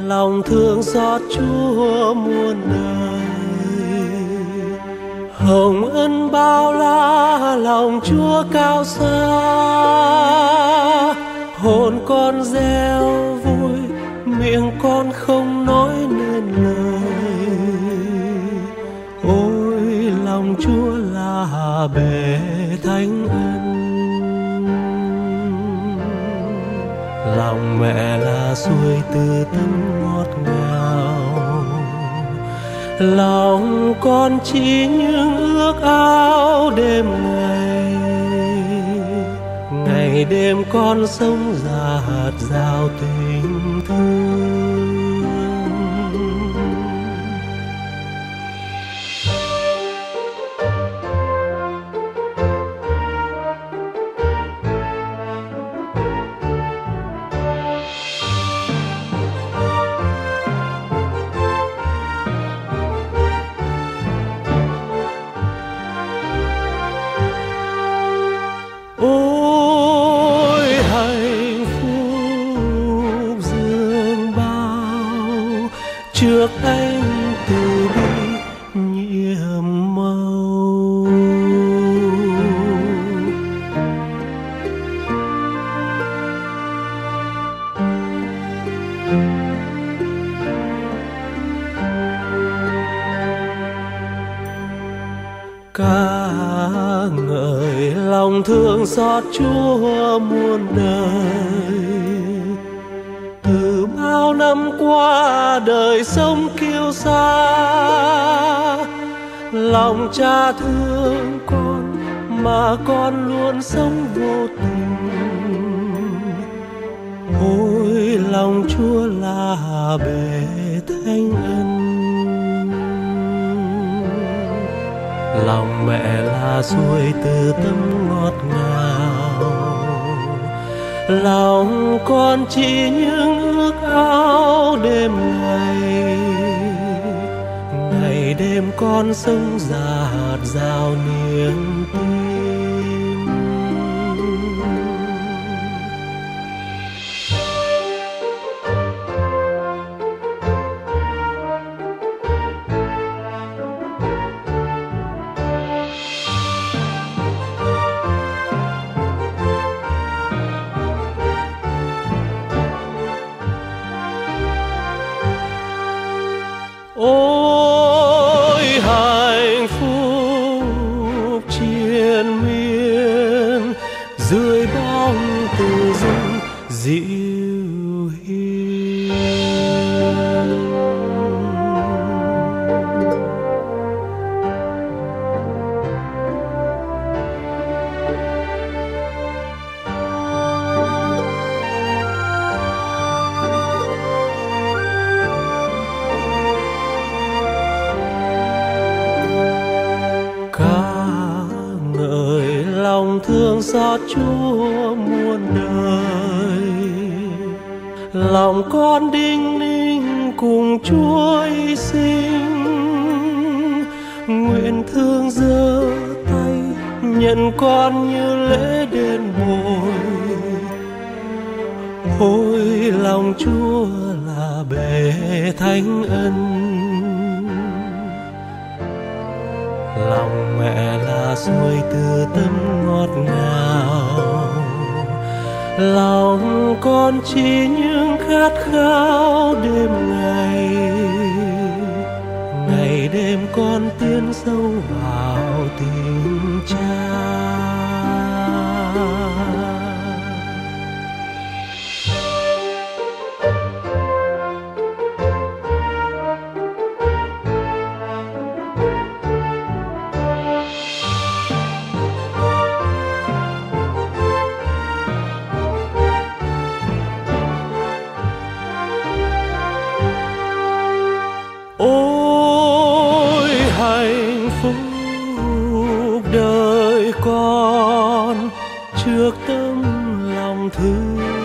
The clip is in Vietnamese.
lòng thương xót Chúa muôn đời. Hồng ân bao la, lòng Chúa cao xa, hồn con reo vui, miệng con không nói nên lời. Ôi lòng Chúa là bể thánh ân, lòng mẹ là suối từ tâm ngọt ngào. Lòng con chỉ những ước ao đêm ngày, ngày đêm con sống dạt dào tình thương. Ôi hạnh phúc dương bao, trước anh từ bi nhiệm màu. Ca ngợi lòng thương xót Chúa muôn đời. Từ bao năm qua đời sống kiêu sa, lòng cha thương con mà con luôn sống vô tình. Ôi lòng Chúa là bể thánh ân, lòng mẹ là suối từ tâm ngọt ngào. Lòng con chỉ những ước ao đêm ngày, ngày đêm con sống dạt dào niềm tin. Ôi hạnh phúc triền miên, dưới bóng từ dung dịu hiền. Lòng thương xót Chúa muôn đời. Lòng con đinh ninh cùng Chúa hy sinh, nguyện thương giơ tay nhận con như lễ đền bồi. Ôi lòng Chúa là bể thánh ân, lòng mẹ là suối từ tâm ngọt ngào. Lòng con chỉ những khát khao đêm ngày, ngày đêm con tiến sâu vào tình cha. Ôi hạnh phúc đời con trước tấm lòng thương.